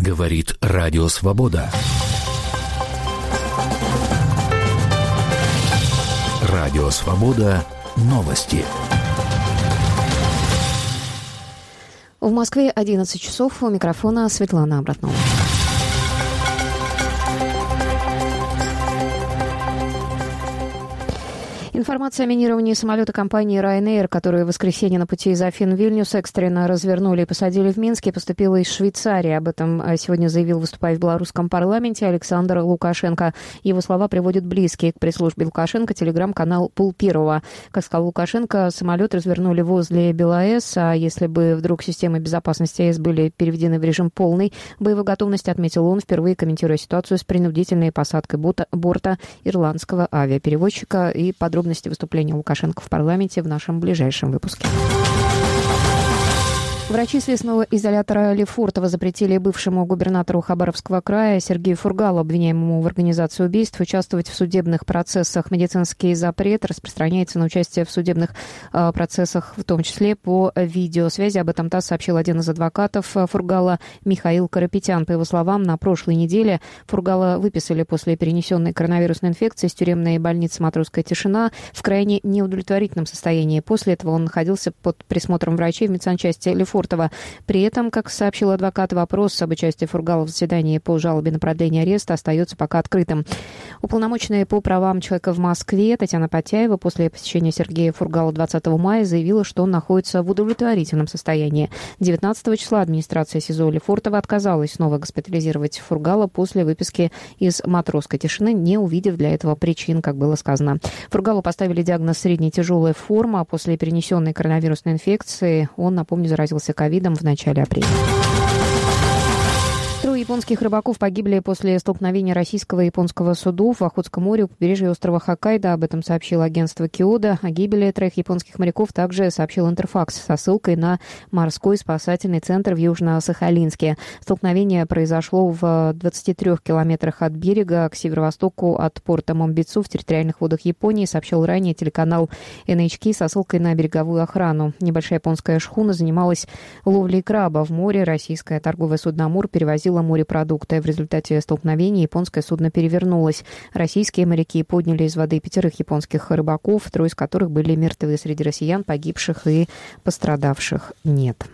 Говорит Радио Свобода. Радио Свобода. Новости. В Москве 11 часов. У микрофона Светлана Обратнова. Информация о минировании самолета компании Ryanair, которую в воскресенье на пути из Афин в Вильнюс экстренно развернули и посадили в Минске, поступила из Швейцарии. Об этом сегодня заявил, выступая в белорусском парламенте, Александр Лукашенко. Его слова приводят близкие к пресс-службе Лукашенко телеграм-канал «Пол-Первого». Как сказал Лукашенко, самолет развернули возле БелАЭС, а если бы вдруг системы безопасности АЭС были переведены в режим полной боевой готовности, отметил он, впервые комментируя ситуацию с принудительной посадкой борта ирландского авиаперевозчика. И подробности выступления Лукашенко в парламенте в нашем ближайшем выпуске. Врачи следственного изолятора Лефортово запретили бывшему губернатору Хабаровского края Сергею Фургалу, обвиняемому в организации убийств, участвовать в судебных процессах. Медицинский запрет распространяется на участие в судебных процессах, в том числе по видеосвязи. Об этом ТАСС сообщил один из адвокатов Фургала Михаил Карапетян. По его словам, на прошлой неделе Фургала выписали после перенесенной коронавирусной инфекции из тюремной больницы «Матросская тишина» в крайне неудовлетворительном состоянии. После этого он находился под присмотром врачей в медсанчасти Лефортово. При этом, как сообщил адвокат, вопрос об участии Фургала в заседании по жалобе на продление ареста остается пока открытым. Уполномоченная по правам человека в Москве Татьяна Потяева после посещения Сергея Фургала 20 мая заявила, что он находится в удовлетворительном состоянии. 19 числа администрация СИЗО Лефортово отказалась снова госпитализировать Фургала после выписки из «Матросской тишины», не увидев для этого причин, как было сказано. Фургалу поставили диагноз средне-тяжелая форма, а после перенесенной коронавирусной инфекции он, напомню, заразился ковидом в начале апреля. Трое японских рыбаков погибли после столкновения российского и японского судов в Охотском море у побережья острова Хоккайдо. Об этом сообщило агентство Киодо. О гибели троих японских моряков также сообщил Интерфакс со ссылкой на морской спасательный центр в Южно-Сахалинске. Столкновение произошло в 23 километрах от берега к северо-востоку от порта Момбицу в территориальных водах Японии, сообщил ранее телеканал NHK со ссылкой на береговую охрану. Небольшая японская шхуна занималась ловлей краба в море. Российское торговое судно «Амур» перевозило морепродукты. В результате столкновения японское судно перевернулось. Российские моряки подняли из воды 5 японских рыбаков, 3 из которых были мертвы. Среди россиян погибших и пострадавших нет.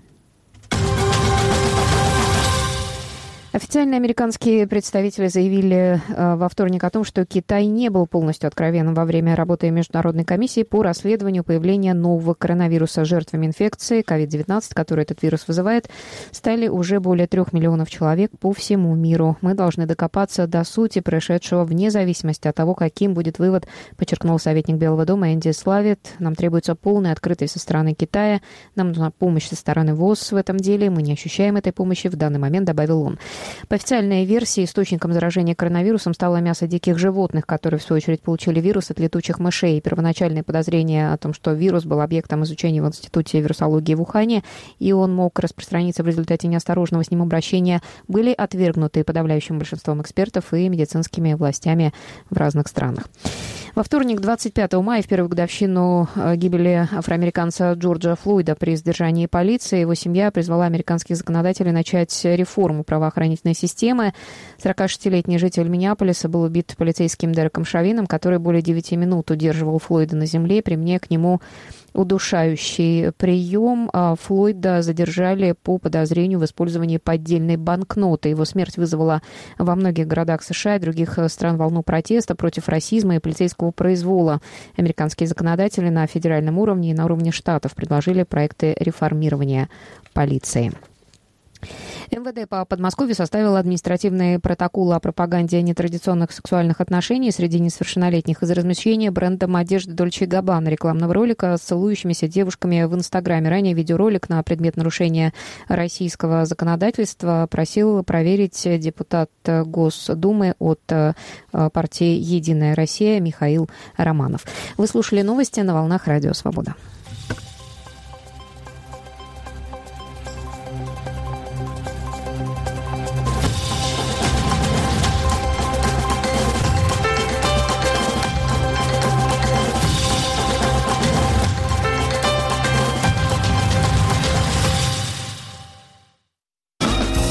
Официальные американские представители заявили во вторник о том, что Китай не был полностью откровенным во время работы Международной комиссии по расследованию появления нового коронавируса. Жертвами инфекции COVID-19, который этот вирус вызывает, стали уже более 3 миллионов человек по всему миру. Мы должны докопаться до сути происшедшего вне зависимости от того, каким будет вывод, подчеркнул советник Белого дома Энди Славит. Нам требуется полная открытость со стороны Китая. Нам нужна помощь со стороны ВОЗ в этом деле. Мы не ощущаем этой помощи в данный момент, добавил он. По официальной версии, источником заражения коронавирусом стало мясо диких животных, которые, в свою очередь, получили вирус от летучих мышей. Первоначальные подозрения о том, что вирус был объектом изучения в Институте вирусологии в Ухане, и он мог распространиться в результате неосторожного с ним обращения, были отвергнуты подавляющим большинством экспертов и медицинскими властями в разных странах. Во вторник, 25 мая, в первую годовщину гибели афроамериканца Джорджа Флойда при задержании полиции, его семья призвала американских законодателей начать реформу правоохранительной системы. 46-летний житель Миннеаполиса был убит полицейским Дереком Шавином, который более 9 минут удерживал Флойда на земле, применяя к нему удушающий прием. Флойда задержали по подозрению в использовании поддельной банкноты. Его смерть вызвала во многих городах США и других стран волну протеста против расизма и полицейского произвола. Американские законодатели на федеральном уровне и на уровне штатов предложили проекты реформирования полиции. МВД по Подмосковью составило административные протоколы о пропаганде нетрадиционных сексуальных отношений среди несовершеннолетних из-за размещения брендом одежды Dolce & Gabbana рекламного ролика с целующимися девушками в Инстаграме. Ранее видеоролик на предмет нарушения российского законодательства просил проверить депутат Госдумы от партии «Единая Россия» Михаил Романов. Вы слушали новости на волнах Радио Свобода.